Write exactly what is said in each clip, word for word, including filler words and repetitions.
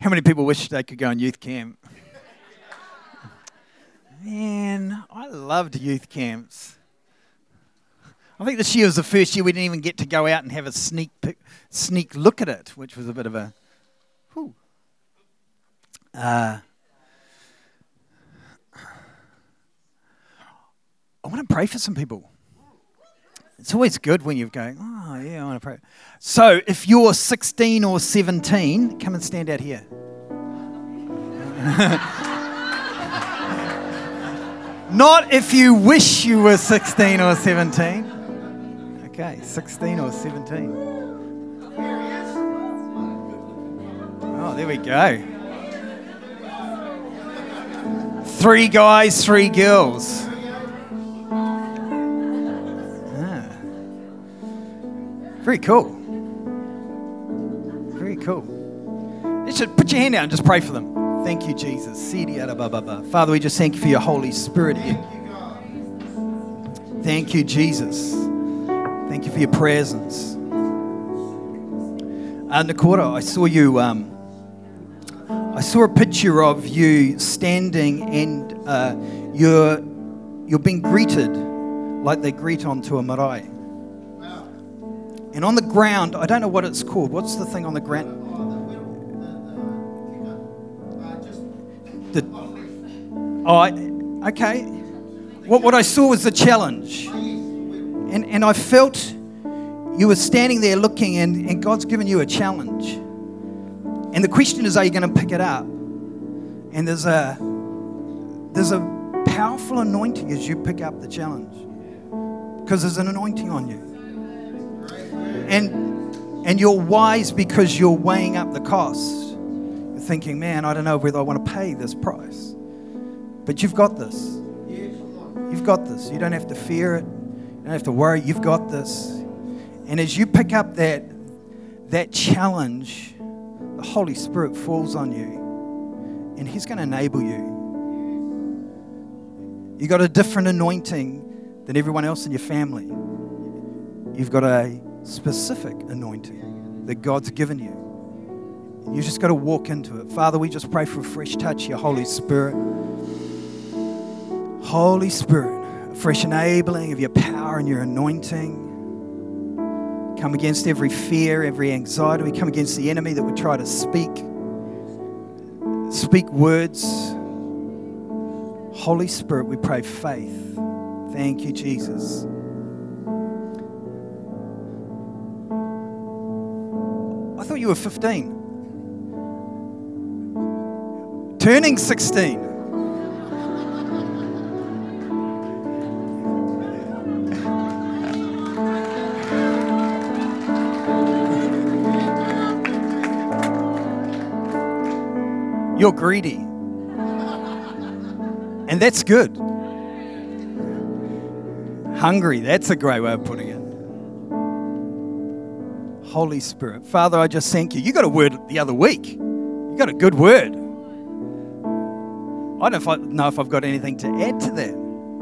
How many people wish they could go on youth camp? Man, I loved youth camps. I think this year was the first year we didn't even get to go out and have a sneak pick, sneak look at it, which was a bit of a... Whew. Uh, I want to pray for some people. It's always good when you're going, oh, yeah, I want to pray. So if you're sixteen or seventeen, come and stand out here. Not if you wish you were sixteen or seventeen. Okay, sixteen or seventeen. Oh, there we go. Three guys, three girls. Ah. Very cool. Very cool. You should put your hand out and just pray for them. Thank you, Jesus. Father, we just thank you for your Holy Spirit here. Thank you, Jesus. Thank you for your presence. Uh, Nakora, I saw you, um, I saw a picture of you standing and uh, you're, you're being greeted like they greet onto a marae. And on the ground, I don't know what it's called. What's the thing on the ground? The, oh, I, okay. What what I saw was the challenge. And and I felt you were standing there looking and, and God's given you a challenge. And the question is, are you going to pick it up? And there's a there's a powerful anointing as you pick up the challenge. Because there's an anointing on you. And and you're wise because you're weighing up the cost. Thinking, man, I don't know whether I want to pay this price. But you've got this. You've got this. You don't have to fear it. You don't have to worry. You've got this. And as you pick up that, that challenge, the Holy Spirit falls on you. And He's going to enable you. You've got a different anointing than everyone else in your family. You've got a specific anointing that God's given you. You just got to walk into it. Father, we just pray for a fresh touch of your Holy Spirit. Holy Spirit, a fresh enabling of your power and your anointing. Come against every fear, every anxiety. We come against the enemy that would try to speak, speak words. Holy Spirit, we pray faith. Thank you, Jesus. I thought you were fifteen. Turning sixteen. You're greedy. And that's good. Hungry, that's a great way of putting it. Holy Spirit. Father, I just thank you. You got a word the other week. You got a good word. I don't know if I've got anything to add to that.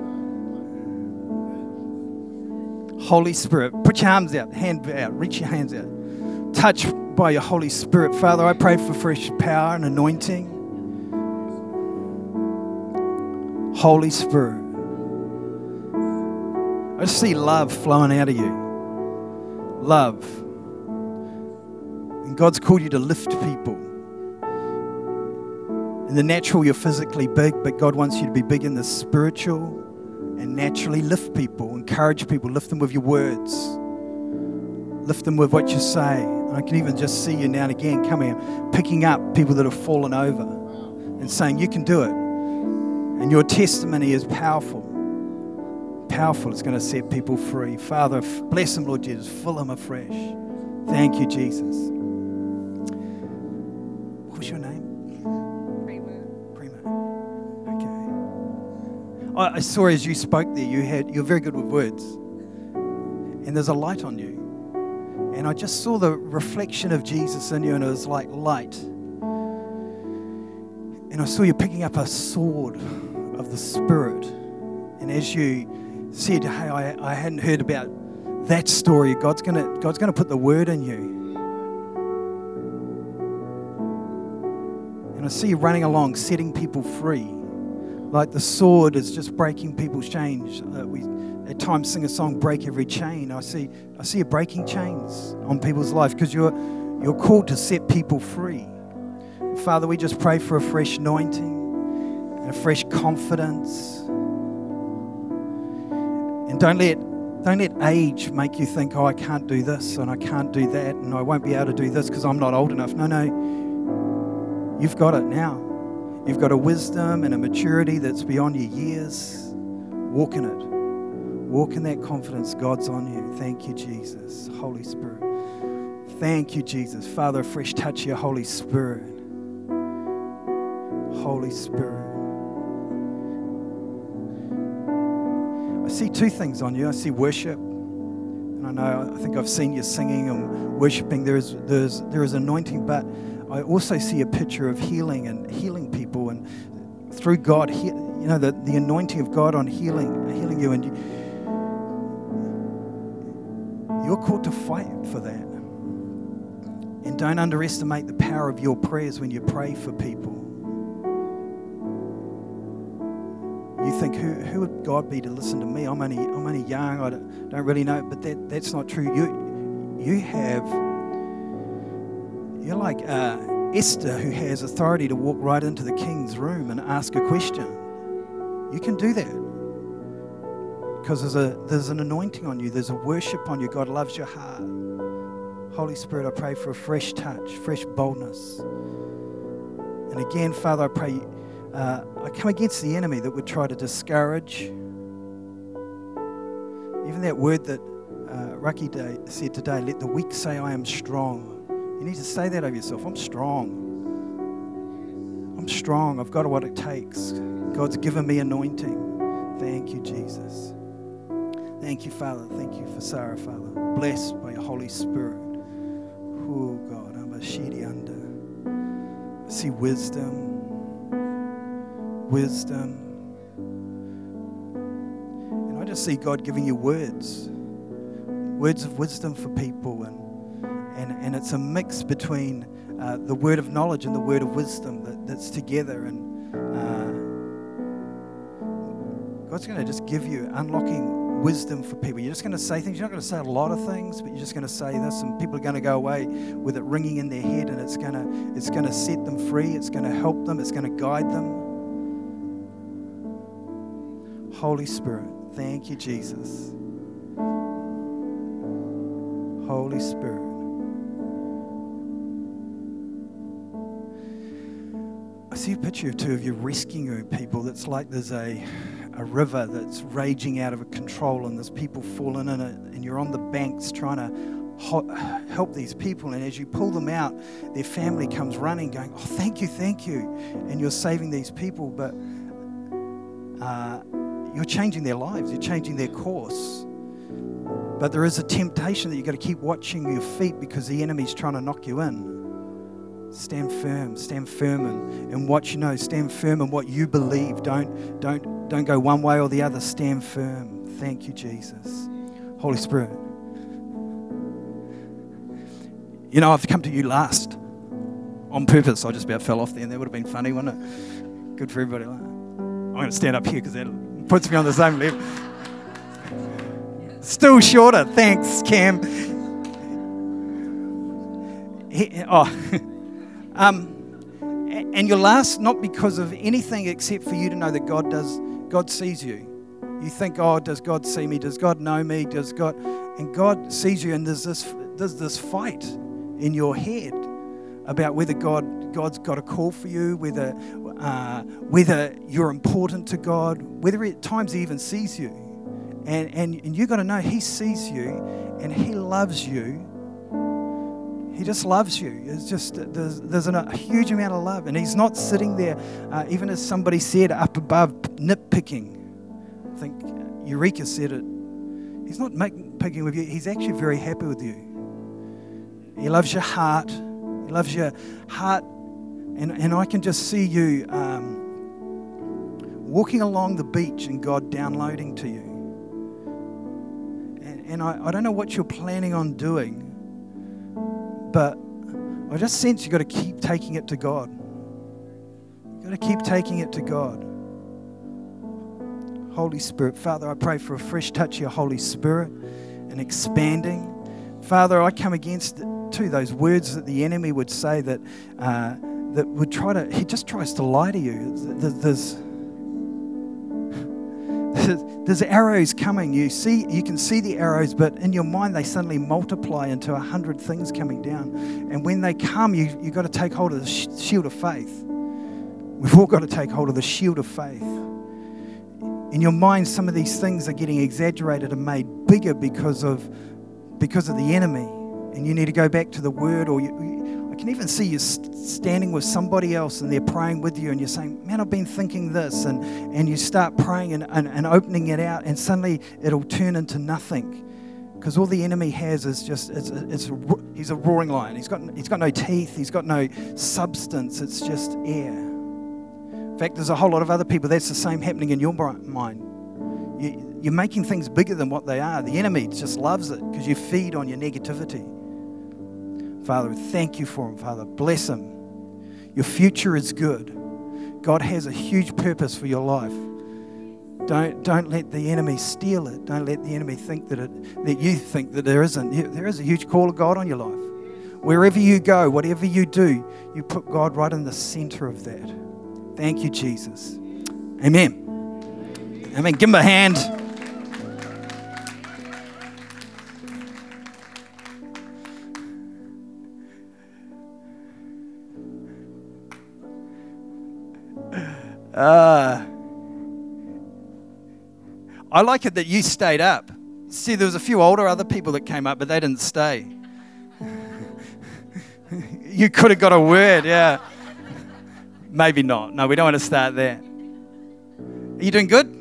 Holy Spirit, put your arms out, hand out, reach your hands out. Touch by your Holy Spirit. Father, I pray for fresh power and anointing. Holy Spirit, I just see love flowing out of you. Love. And God's called you to lift people. In the natural, you're physically big, but God wants you to be big in the spiritual and naturally lift people, encourage people, lift them with your words, lift them with what you say. And I can even just see you now and again coming, picking up people that have fallen over and saying, you can do it. And your testimony is powerful. Powerful. It's going to set people free. Father, bless them, Lord Jesus. Fill them afresh. Thank you, Jesus. What was your name? I saw as you spoke there, you had, you're very good with words. And there's a light on you. And I just saw the reflection of Jesus in you, and it was like light. And I saw you picking up a sword of the Spirit. And as you said, hey, I, I hadn't heard about that story, God's gonna God's gonna put the word in you. And I see you running along, setting people free. Like the sword is just breaking people's chains. Uh, we at times sing a song, Break Every Chain. I see I see you breaking chains on people's life because you're, you're called to set people free. And Father, we just pray for a fresh anointing and a fresh confidence. And don't let Don't let age make you think, oh, I can't do this and I can't do that and I won't be able to do this because I'm not old enough. No, no, you've got it now. You've got a wisdom and a maturity that's beyond your years. Walk in it. Walk in that confidence. God's on you. Thank you, Jesus. Holy Spirit. Thank you, Jesus. Father, a fresh touch of your Holy Spirit. Holy Spirit. I see two things on you. I see worship, and I know I think I've seen you singing and worshiping. There is there's there is anointing, but I also see a picture of healing and healing people, and through God, he, you know, the, the anointing of God on healing, healing you, and you, you're called to fight for that. And don't underestimate the power of your prayers when you pray for people. You think, who who would God be to listen to me? I'm only I'm only young. I don't, don't really know, but that, that's not true. You you have you're like uh, Esther, who has authority to walk right into the king's room and ask a question. You can do that because there's a there's an anointing on you. There's a worship on you. God loves your heart. Holy Spirit, I pray for a fresh touch, fresh boldness. And again, Father, I pray. Uh, I come against the enemy that would try to discourage. Even that word that uh, Raki Day said today, let the weak say I am strong. You need to say that over yourself. I'm strong. I'm strong. I've got what it takes. God's given me anointing. Thank you, Jesus. Thank you, Father. Thank you for Sarah, Father. Blessed by your Holy Spirit. Oh, God. I'm a shiri under. I see wisdom. Wisdom. And I just see God giving you words. Words of wisdom for people. And and, and it's a mix between uh, the word of knowledge and the word of wisdom that, that's together. And uh, God's going to just give you unlocking wisdom for people. You're just going to say things. You're not going to say a lot of things, but you're just going to say this, and people are going to go away with it ringing in their head, and it's going to it's going to set them free. It's going to help them. It's going to guide them. Holy Spirit, thank you, Jesus. Holy Spirit. I see a picture of two of you rescuing people. That's like there's a, a river that's raging out of control, and there's people falling in it, and you're on the banks trying to ho- help these people. And as you pull them out, their family comes running going, oh, thank you, thank you. And you're saving these people, but uh, you're changing their lives. You're changing their course. But there is a temptation that you've got to keep watching your feet because the enemy's trying to knock you in. Stand firm. Stand firm in, in what you know. Stand firm in what you believe. Don't, don't, don't go one way or the other. Stand firm. Thank you, Jesus. Holy Spirit. You know, I've come to you last on purpose. I just about fell off there, and that would have been funny, wouldn't it? Good for everybody. I'm going to stand up here because that puts me on the same level. Still shorter. Thanks, Cam. He, oh, um, and you're last not because of anything except for you to know that God does. God sees you. You think, oh, does God see me? Does God know me? Does God? And God sees you, and there's this there's this fight in your head about whether God God's got a call for you, whether uh, whether you're important to God, whether at times He even sees you. And, and and you got to know He sees you and He loves you. He just loves you. It's just there's there's an, a huge amount of love, and He's not sitting there, uh, even as somebody said up above, nitpicking. I think Eureka said it. He's not nitpicking with you. He's actually very happy with you. He loves your heart. He loves your heart, and and I can just see you um, walking along the beach and God downloading to you. And I, I don't know what you're planning on doing, but I just sense you've got to keep taking it to God. You've got to keep taking it to God. Holy Spirit, Father, I pray for a fresh touch of your Holy Spirit and expanding. Father, I come against too those words that the enemy would say that uh, that would try to, he just tries to lie to you. There's, there's arrows coming. You see, you can see the arrows, but in your mind they suddenly multiply into a hundred things coming down. And when they come, you you've got to take hold of the shield of faith. We've all got to take hold of the shield of faith. In your mind, some of these things are getting exaggerated and made bigger because of because of the enemy. And you need to go back to the Word, or you, I can even see you standing with somebody else and they're praying with you and you're saying, man, I've been thinking this. And, and you start praying and, and, and opening it out, and suddenly it'll turn into nothing. Because all the enemy has is just, it's, it's, he's a roaring lion. He's got, he's got no teeth. He's got no substance. It's just air. In fact, there's a whole lot of other people, that's the same happening in your mind. You, you're making things bigger than what they are. The enemy just loves it because you feed on your negativity. Father, thank you for him, Father. Bless him. Your future is good. God has a huge purpose for your life. Don't, don't let the enemy steal it. Don't let the enemy think that, it, that you think that there isn't. There is a huge call of God on your life. Wherever you go, whatever you do, you put God right in the center of that. Thank you, Jesus. Amen. Amen. Give him a hand. Uh, I like it that you stayed up. See, there was a few older other people that came up, but they didn't stay. You could have got a word, yeah. Maybe not. No, we don't want to start there. Are you doing good?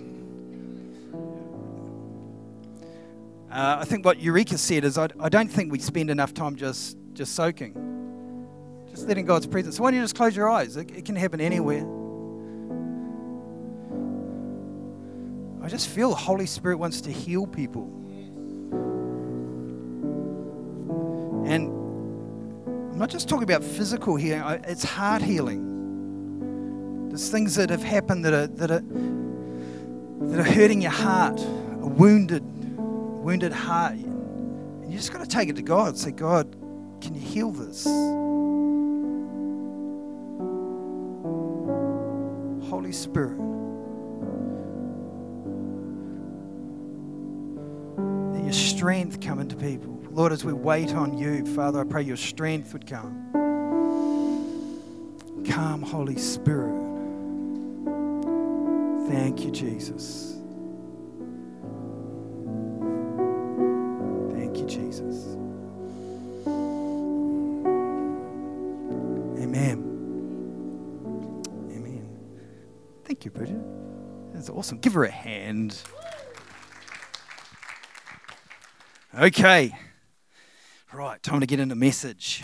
Uh, I think what Eureka said is I, I don't think we spend enough time just, just soaking. Just letting God's presence. So why don't you just close your eyes? It, it can happen anywhere. I just feel the Holy Spirit wants to heal people. And I'm not just talking about physical healing, it's heart healing. There's things that have happened that are that are that are hurting your heart, a wounded, wounded heart. And you just got to take it to God. Say, God, can you heal this? Holy Spirit. Let your strength come into people. Lord, as we wait on you, Father, I pray your strength would come. Come, Holy Spirit. Thank you, Jesus. Thank you, Jesus. Amen. Amen. Thank you, Bridget. That's awesome. Give her a hand. Okay. Right, time to get into message.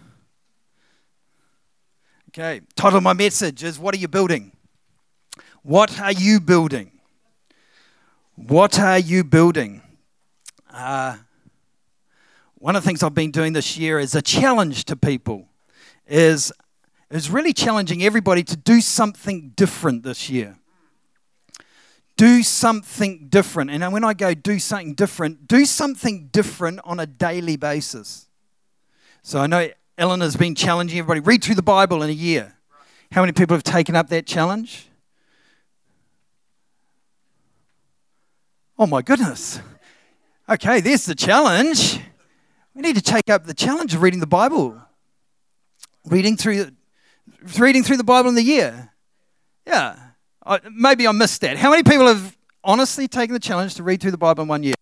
Okay, title of my message is, what are you building? What are you building? What are you building? Uh, one of the things I've been doing this year is a challenge to people. Is, is really challenging everybody to do something different this year. Do something different. And when I go do something different, do something different on a daily basis. So I know Ellen has been challenging everybody. Read through the Bible in a year. How many people have taken up that challenge? Oh my goodness. Okay, there's the challenge. We need to take up the challenge of reading the Bible. Reading through, reading through the Bible in the year. Yeah. I, maybe I missed that. How many people have honestly taken the challenge to read through the Bible in one year?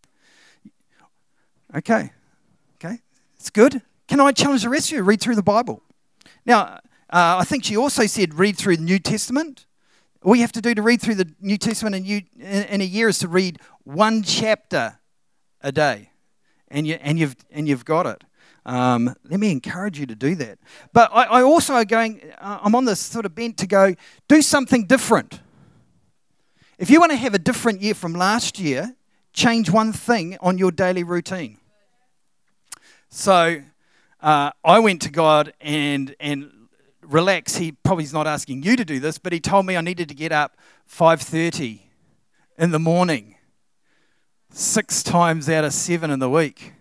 Okay. Okay. It's good. Can I challenge the rest of you to read through the Bible? Now, uh, I think she also said read through the New Testament. All you have to do to read through the New Testament in, you, in, in a year is to read one chapter a day, and you and you've and you've got it. Um, let me encourage you to do that. But I, I also are going. Uh, I'm on this sort of bent to go do something different. If you want to have a different year from last year, change one thing on your daily routine. So uh, I went to God and and relax. He probably is not asking you to do this, but he told me I needed to get up five thirty in the morning, six times out of seven in the week.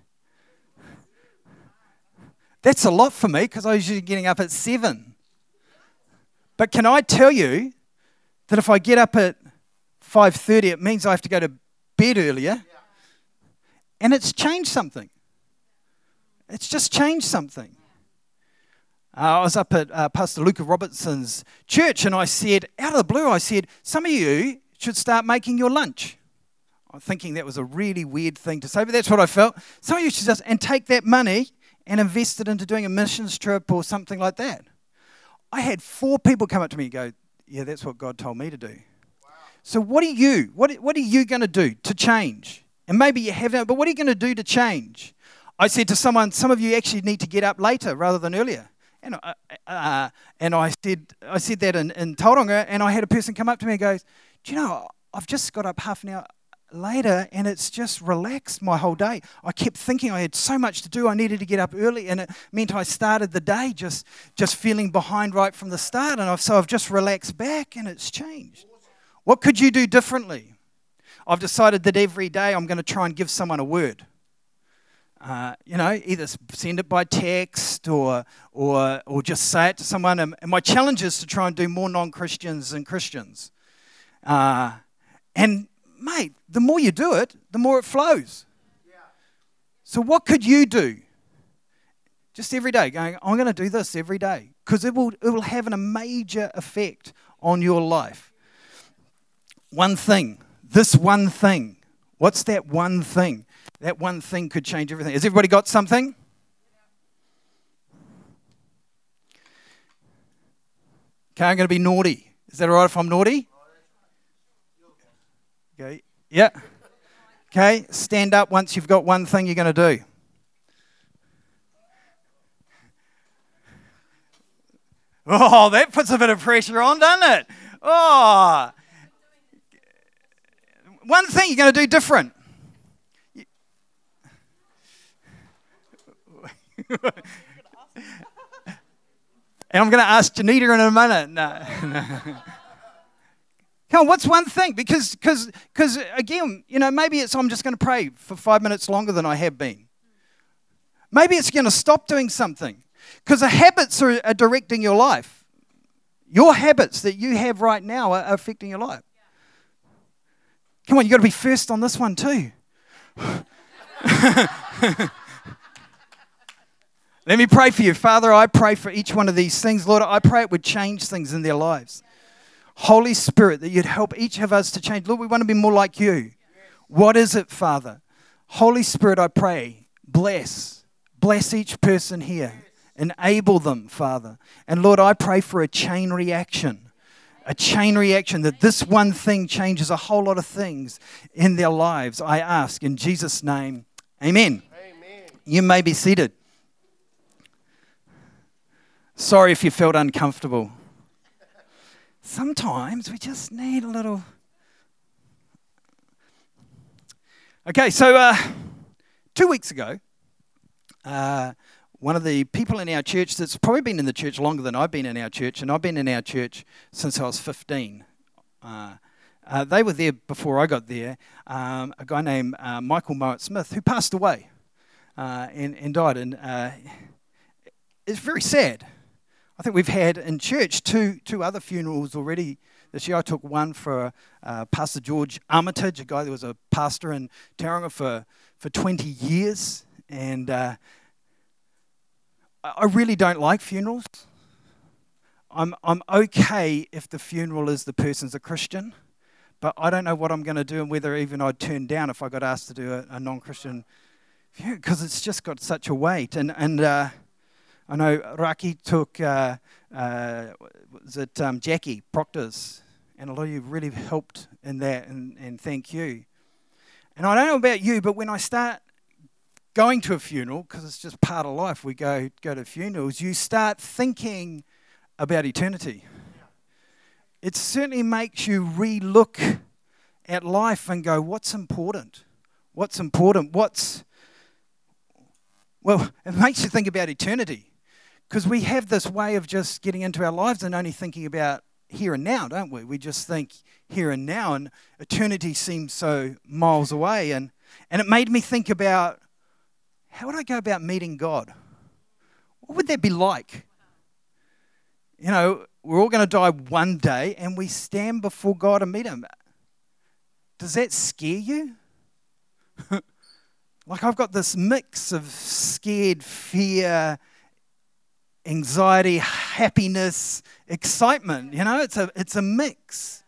That's a lot for me because I was usually getting up at seven. But can I tell you that if I get up at five thirty, it means I have to go to bed earlier. And it's changed something. It's just changed something. Uh, I was up at uh, Pastor Luca Robertson's church and I said, out of the blue, I said, some of you should start making your lunch. I'm thinking that was a really weird thing to say, but that's what I felt. Some of you should just, and take that money and invest it into doing a missions trip or something like that. I had four people come up to me and go, yeah, that's what God told me to do. Wow. So what are you, what, what are you going to do to change? And maybe you haven't, but what are you going to do to change? I said to someone, some of you actually need to get up later rather than earlier. And I, uh, and I said I said that in, in Tauranga, and I had a person come up to me and goes, do you know, I've just got up half an hour later and it's just relaxed my whole day. I kept thinking I had so much to do, I needed to get up early, and it meant I started the day just, just feeling behind right from the start, and I've, so I've just relaxed back and it's changed. What could you do differently? I've decided that every day I'm going to try and give someone a word. Uh, you know, either send it by text or or or just say it to someone. And, and my challenge is to try and do more non-Christians than Christians. Uh, and, mate, the more you do it, the more it flows. Yeah. So what could you do? Just every day, going, I'm going to do this every day. Because it will, it will have a major effect on your life. One thing, this one thing. What's that one thing? That one thing could change everything. Has everybody got something? Okay, I'm going to be naughty. Is that all right if I'm naughty? Okay, yeah. Okay, stand up once you've got one thing you're going to do. Oh, that puts a bit of pressure on, doesn't it? Oh. One thing you're going to do different. And I'm going to ask Janita in a minute. No. Come on, what's one thing? Because, because, because again, you know, maybe it's I'm just going to pray for five minutes longer than I have been. Maybe it's going to stop doing something. Because the habits are, are directing your life. Your habits that you have right now are, are affecting your life. Come on, you've got to be first on this one too. Let me pray for you. Father, I pray for each one of these things. Lord, I pray it would change things in their lives. Holy Spirit, that you'd help each of us to change. Lord, we want to be more like you. What is it, Father? Holy Spirit, I pray, bless. Bless each person here. Enable them, Father. And Lord, I pray for a chain reaction. A chain reaction that this one thing changes a whole lot of things in their lives. I ask in Jesus' name, amen. Amen. You may be seated. Sorry if you felt uncomfortable. Sometimes we just need a little... Okay, so uh, two weeks ago, uh, one of the people in our church that's probably been in the church longer than I've been in our church, and I've been in our church since I was fifteen. Uh, uh, they were there before I got there. Um, a guy named uh, Michael Mowat Smith, who passed away uh, and, and died. And uh, it's very sad. I think we've had in church two two other funerals already this year. I took one for uh, Pastor George Armitage, a guy that was a pastor in Tauranga for, for twenty years. And uh, I really don't like funerals. I'm I'm okay if the funeral is the person's a Christian, but I don't know what I'm going to do and whether even I'd turn down if I got asked to do a, a non-Christian funeral, because it's just got such a weight. And and uh, I know Raki took, uh, uh, was it um, Jackie Proctor's, and a lot of you really helped in that, and, and thank you. And I don't know about you, but when I start going to a funeral, because it's just part of life, we go go to funerals, you start thinking about eternity. It certainly makes you re-look at life and go, what's important? What's important? What's... Well, it makes you think about eternity. Because we have this way of just getting into our lives and only thinking about here and now, don't we? We just think here and now, and eternity seems so miles away. And, and it made me think about, how would I go about meeting God? What would that be like? You know, we're all going to die one day, and we stand before God and meet Him. Does that scare you? Like, I've got this mix of scared, fear, anxiety, happiness, excitement. You know, it's a it's a mix.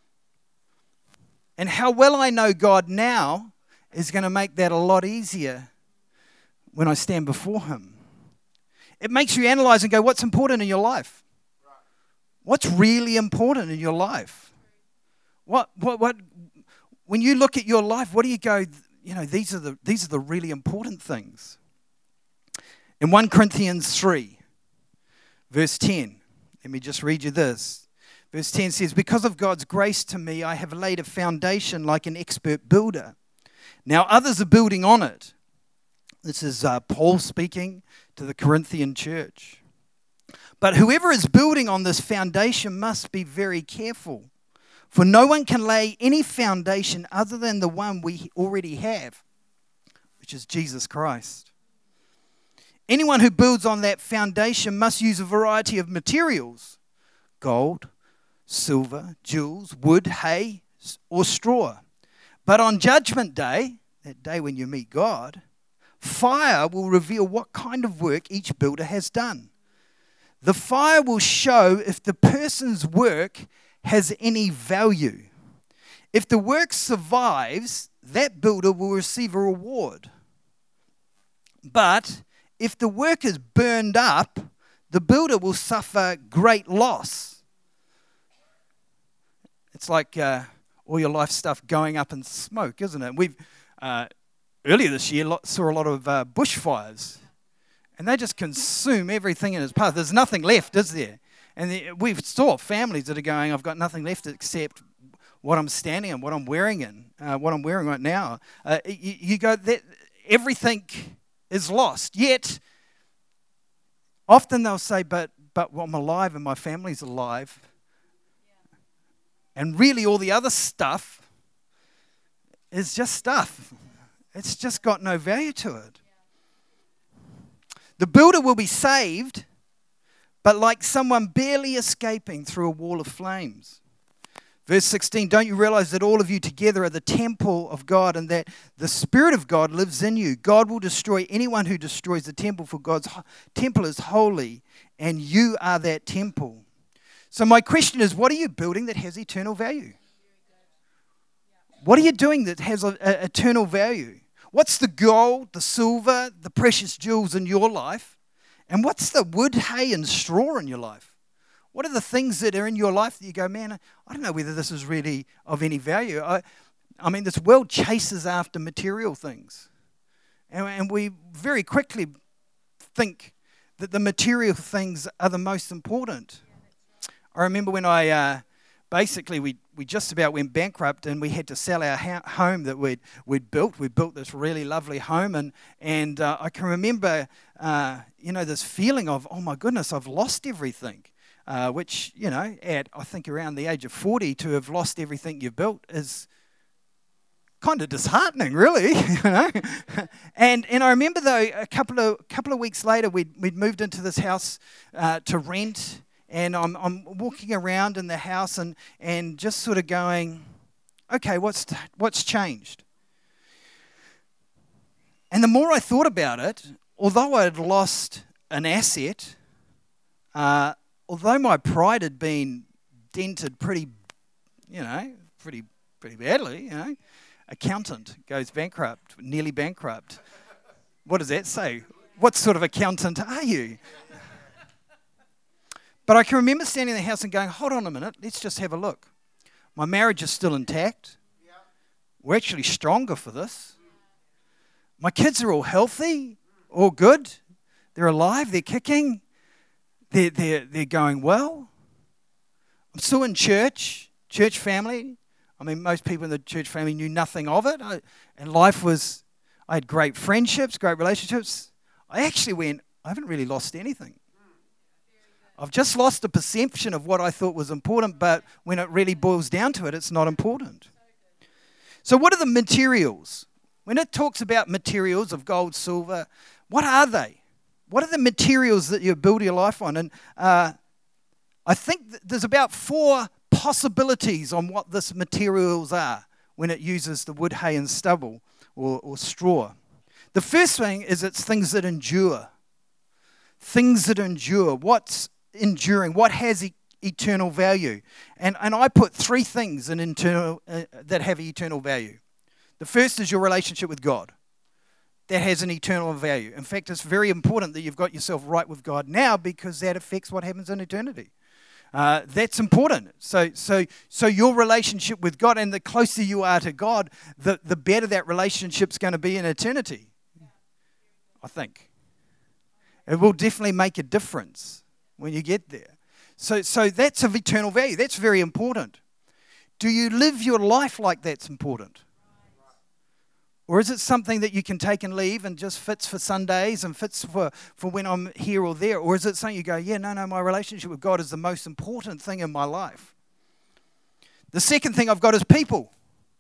And how well I know God now is going to make that a lot easier when I stand before Him. It makes you analyze and go, what's important in your life? What's really important in your life? What what what when you look at your life, what do you go, you know, these are the these are the really important things. In First Corinthians three, verse ten, let me just read you this. Verse ten says, because of God's grace to me, I have laid a foundation like an expert builder. Now others are building on it. This is uh, Paul speaking to the Corinthian church. But whoever is building on this foundation must be very careful. For no one can lay any foundation other than the one we already have, which is Jesus Christ. Anyone who builds on that foundation must use a variety of materials: gold, silver, jewels, wood, hay, or straw. But on Judgment Day, that day when you meet God, fire will reveal what kind of work each builder has done. The fire will show if the person's work has any value. If the work survives, that builder will receive a reward. But if the work is burned up, the builder will suffer great loss. It's like uh, all your life stuff going up in smoke, isn't it? We've uh, earlier this year saw a lot of uh, bushfires, and they just consume everything in its path. There's nothing left, is there? And the, we've saw families that are going, I've got nothing left except what I'm standing in, what I'm wearing in, uh, what I'm wearing right now. Uh, you, you go, that everything is lost. Yet, often they'll say, but but well, I'm alive and my family's alive. And really all the other stuff is just stuff. It's just got no value to it. The builder will be saved, but like someone barely escaping through a wall of flames. Verse sixteen, don't you realize that all of you together are the temple of God and that the Spirit of God lives in you? God will destroy anyone who destroys the temple, for God's ho- temple is holy and you are that temple. So my question is, what are you building that has eternal value? What are you doing that has a, a, eternal value? What's the gold, the silver, the precious jewels in your life? And what's the wood, hay, and straw in your life? What are the things that are in your life that you go, man, I don't know whether this is really of any value. I, I mean, this world chases after material things. And, and we very quickly think that the material things are the most important. I remember when I, uh, basically, we, we just about went bankrupt and we had to sell our ha- home that we'd, we'd built. We built this really lovely home, and, and uh, I can remember, uh, you know, this feeling of, oh my goodness, I've lost everything. Uh, which, you know, at I think around the age of forty, to have lost everything you've built is kind of disheartening, really. You know, and and I remember though a couple of couple of weeks later, we'd we'd moved into this house uh, to rent, and I'm I'm walking around in the house and and just sort of going, okay, what's what's changed? And the more I thought about it, although I'd lost an asset. Uh, Although my pride had been dented pretty, you know, pretty pretty badly, you know, accountant goes bankrupt, nearly bankrupt. What does that say? What sort of accountant are you? But I can remember standing in the house and going, hold on a minute, let's just have a look. My marriage is still intact. We're actually stronger for this. My kids are all healthy, all good. They're alive, they're kicking. They're, they're, they're going well. I'm still in church, church family. I mean, most people in the church family knew nothing of it. I, and life was, I had great friendships, great relationships. I actually went, I haven't really lost anything. I've just lost the perception of what I thought was important, but when it really boils down to it, it's not important. So what are the materials? When it talks about materials of gold, silver, what are they? What are the materials that you build your life on? And uh, I think th- there's about four possibilities on what this materials are when it uses the wood, hay, and stubble or, or straw. The first thing is it's things that endure. Things that endure. What's enduring? What has e- eternal value? And and I put three things in internal uh, that have eternal value. The first is your relationship with God. That has an eternal value. In fact, it's very important that you've got yourself right with God now because that affects what happens in eternity. Uh, that's important. So, so, so your relationship with God, and the closer you are to God, the, the better that relationship's going to be in eternity. I think it will definitely make a difference when you get there. So, so that's of eternal value. That's very important. Do you live your life like that's important? Or is it something that you can take and leave and just fits for Sundays and fits for, for when I'm here or there? Or is it something you go, yeah, no, no, my relationship with God is the most important thing in my life? The second thing I've got is people.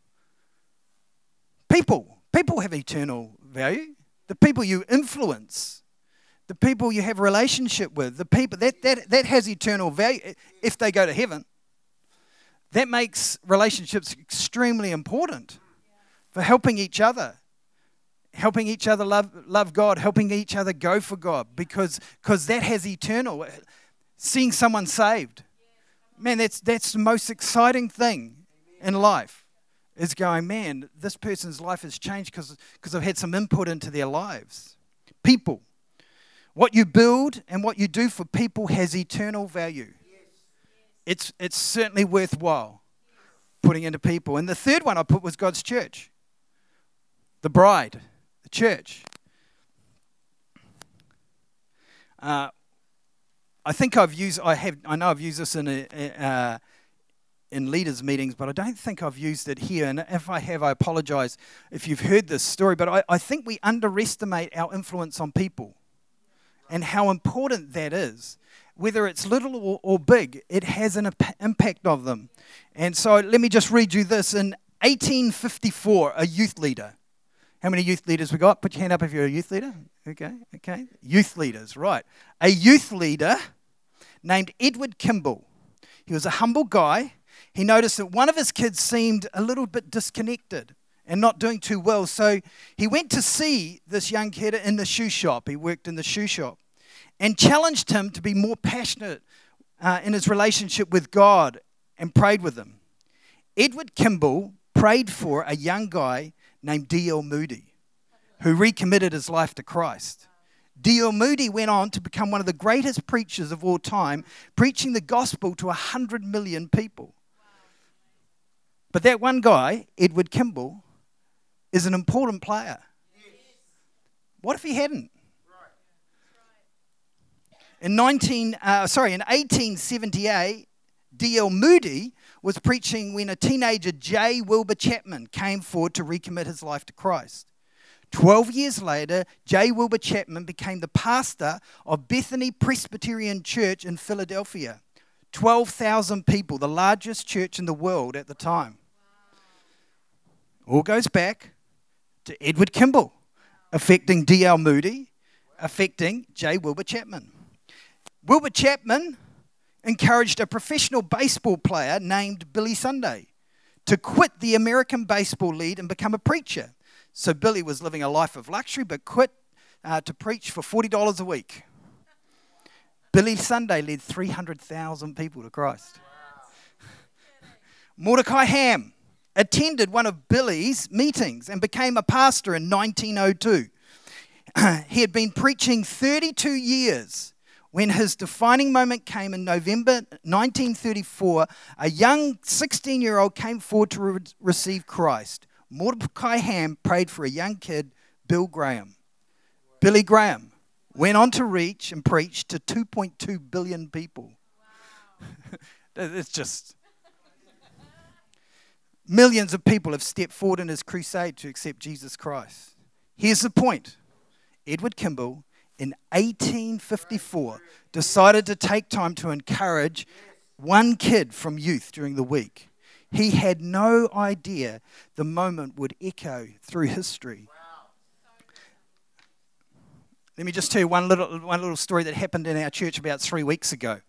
People. People have eternal value. The people you influence, the people you have a relationship with, the people, that, that, that has eternal value if they go to heaven. That makes relationships extremely important. For helping each other, helping each other love love God, helping each other go for God, because because that has eternal. Seeing someone saved, man, that's that's the most exciting thing in life. Is going, man, this person's life has changed because because I've had some input into their lives. People, what you build and what you do for people has eternal value. It's it's certainly worthwhile putting into people. And the third one I put was God's church. The bride, the church. Uh, I think I've used, I have, I know I've used this in a, uh, in leaders' meetings, but I don't think I've used it here. And if I have, I apologize if you've heard this story. But I, I think we underestimate our influence on people and how important that is. Whether it's little or, or big, it has an imp- impact of them. And so let me just read you this. In eighteen fifty-four, a youth leader. How many youth leaders we got? Put your hand up if you're a youth leader. Okay, okay. Youth leaders, right. A youth leader named Edward Kimball. He was a humble guy. He noticed that one of his kids seemed a little bit disconnected and not doing too well. So he went to see this young kid in the shoe shop. He worked in the shoe shop and challenged him to be more passionate uh, in his relationship with God and prayed with him. Edward Kimball prayed for a young guy named D L Moody, who recommitted his life to Christ. D L Moody went on to become one of the greatest preachers of all time, preaching the gospel to one hundred million people. But that one guy, Edward Kimball, is an important player. What if he hadn't? In nineteen, uh, sorry, in eighteen seventy-eight, D L Moody was preaching when a teenager, J. Wilbur Chapman, came forward to recommit his life to Christ. Twelve years later, J. Wilbur Chapman became the pastor of Bethany Presbyterian Church in Philadelphia. twelve thousand people, the largest church in the world at the time. All goes back to Edward Kimball, affecting D L Moody, affecting J. Wilbur Chapman. Wilbur Chapman encouraged a professional baseball player named Billy Sunday to quit the American Baseball League and become a preacher. So Billy was living a life of luxury, but quit uh, to preach for forty dollars a week. Billy Sunday led three hundred thousand people to Christ. Mordecai Ham attended one of Billy's meetings and became a pastor in nineteen oh two. He had been preaching thirty-two years when his defining moment came in November nineteen thirty-four. A young sixteen-year-old came forward to re- receive Christ. Mordecai Ham prayed for a young kid, Bill Graham. Billy Graham went on to reach and preach to two point two billion people. Wow. It's just... Millions of people have stepped forward in his crusade to accept Jesus Christ. Here's the point. Edward Kimball, in eighteen fifty-four decided to take time to encourage one kid from youth during the week. He had no idea the moment would echo through history. Let me just tell you one little one little story that happened in our church about three weeks ago.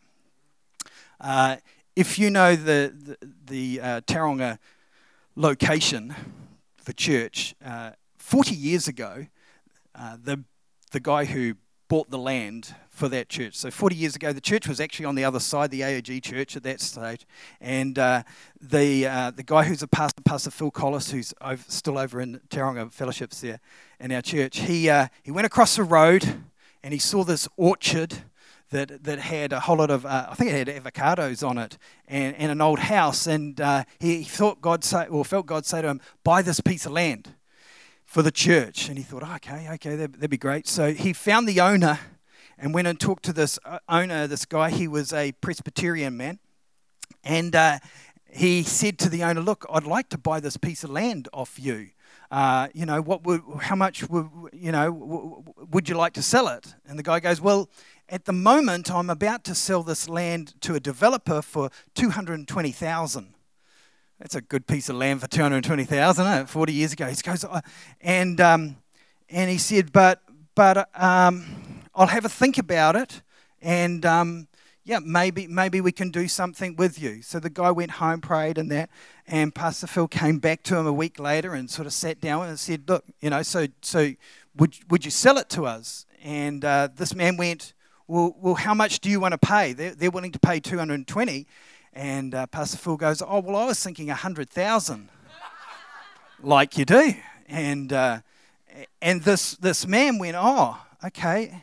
Uh, if you know the the, the uh, Tauranga location for church, uh, forty years ago, uh, the the guy who bought the land for that church. So forty years ago, the church was actually on the other side, the A O G church at that stage. And uh, the uh, the guy who's a pastor, Pastor Phil Collis, who's over, still over in Tauranga Fellowships there in our church, he uh, he went across the road and he saw this orchard that that had a whole lot of, uh, I think it had avocados on it, and, and an old house. And uh, he thought God say, or felt God say to him, buy this piece of land for the church. And he thought, oh, okay, okay, that'd, that'd be great. So he found the owner and went and talked to this owner, this guy. He was a Presbyterian man. And uh, he said to the owner, look, I'd like to buy this piece of land off you. Uh, you know, what would, how much would, you know, w- would you like to sell it? And the guy goes, well, at the moment, I'm about to sell this land to a developer for two hundred twenty thousand dollars. That's a good piece of land for two hundred twenty thousand dollars, eh? forty years ago. He goes, oh, and um, and he said, but but um, I'll have a think about it, and um, yeah, maybe maybe we can do something with you. So the guy went home, prayed, and that, and Pastor Phil came back to him a week later and sort of sat down and said, look, you know, so so would would you sell it to us? And uh, this man went, well, well, how much do you want to pay? They're, they're willing to pay two hundred twenty. And uh, Pastor Phil goes, oh, well, I was thinking one hundred thousand dollars, like you do. And uh, and this this man went, oh, okay,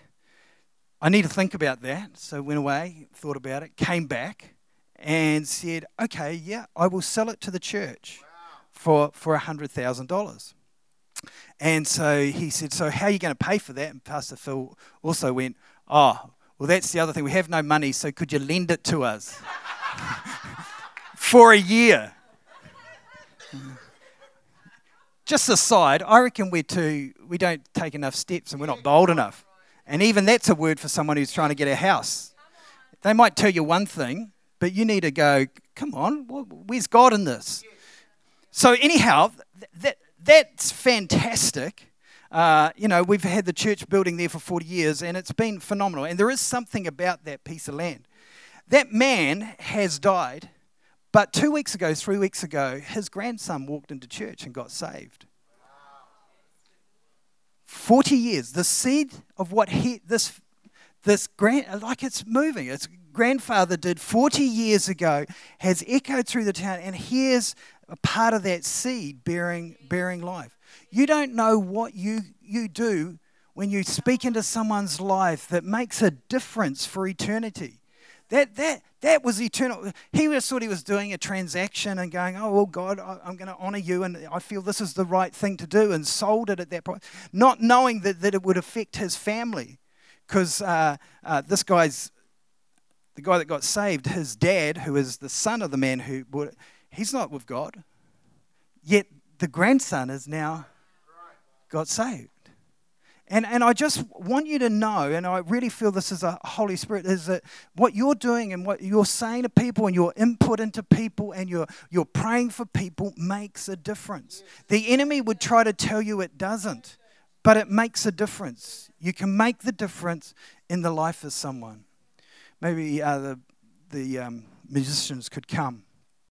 I need to think about that. So went away, thought about it, came back and said, okay, yeah, I will sell it to the church for, for one hundred thousand dollars. And so he said, so how are you going to pay for that? And Pastor Phil also went, oh, well, that's the other thing. We have no money, so could you lend it to us? For a year. Just aside, I reckon we're too, we don't take enough steps and we're not bold enough. And even that's a word for someone who's trying to get a house. They might tell you one thing, but you need to go, come on, where's God in this? So anyhow, that that's fantastic. Uh, you know, we've had the church building there for forty years and it's been phenomenal. And there is something about that piece of land. That man has died, but two weeks ago, three weeks ago, his grandson walked into church and got saved. Forty years, the seed of what he, this, this grand, like it's moving. Its grandfather did forty years ago, has echoed through the town, and here's a part of that seed bearing, bearing life. You don't know what you you do when you speak into someone's life that makes a difference for eternity. That that that was eternal. He just thought he was doing a transaction and going, oh, well, God, I, I'm going to honor you and I feel this is the right thing to do, and sold it at that point, not knowing that, that it would affect his family. Because uh, uh, this guy's, the guy that got saved, his dad, who is the son of the man who, would, he's not with God. Yet the grandson is now got saved. And and I just want you to know, and I really feel this is a Holy Spirit, is that what you're doing and what you're saying to people and your input into people and you're, you're praying for people makes a difference. The enemy would try to tell you it doesn't, but it makes a difference. You can make the difference in the life of someone. Maybe uh, the, the um, musicians could come.